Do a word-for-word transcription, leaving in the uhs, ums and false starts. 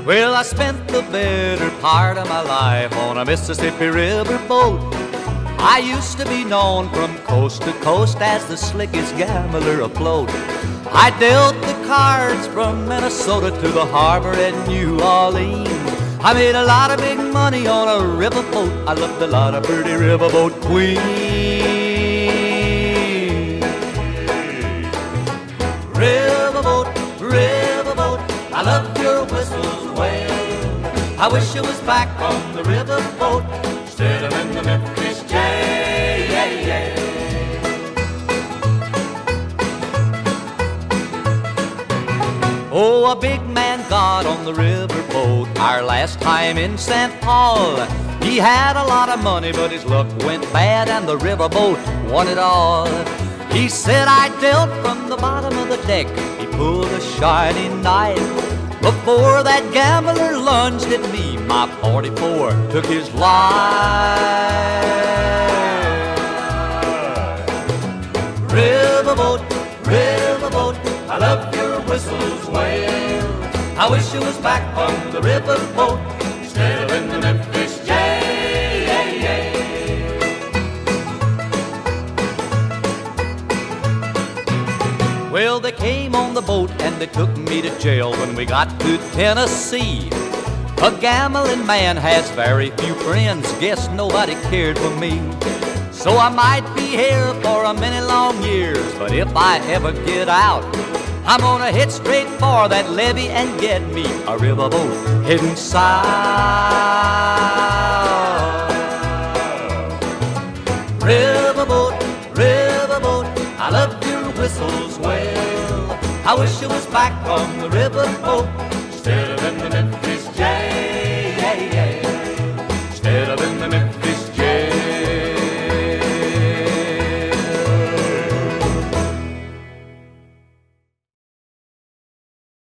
Well, I spent the better part of my life on a Mississippi River boat. I used to be known from coast to coast as the slickest gambler afloat. I dealt the cards from Minnesota to the harbor at New Orleans. I made a lot of big money on a riverboat. I loved a lot of pretty riverboat queens. Riverboat, riverboat, I love your whistle's wail. I wish it was back on the riverboat instead of in the Memphis jail. Oh, a big man got on the riverboat our last time in Saint Paul. He had a lot of money, but his luck went bad and the riverboat won it all. He said, I dealt from the bottom of the deck. He pulled a shiny knife. Before that gambler lunged at me, my forty-four took his life. Riverboat, riverboat, I love your whistle's wail. I wish it was back on the riverboat instead of in the Memphis jail. Well, they came on the boat and they took me to jail when we got to Tennessee. A gambling man has very few friends, guess nobody cared for me. So I might be here for a many long years, but if I ever get out, I'm gonna head straight for that levee and get me a riverboat heading south. Riverboat, riverboat, I love your whistle's wail. I wish it was back on the riverboat